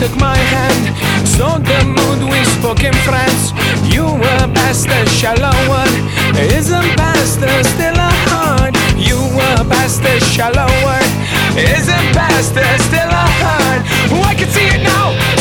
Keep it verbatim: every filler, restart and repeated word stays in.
took my hand. So the mood we spoke in France. You were past the shallow one. Isn't past the still a heart? You were past the shallow one. Isn't past the still a heart? Oh, I can see it now.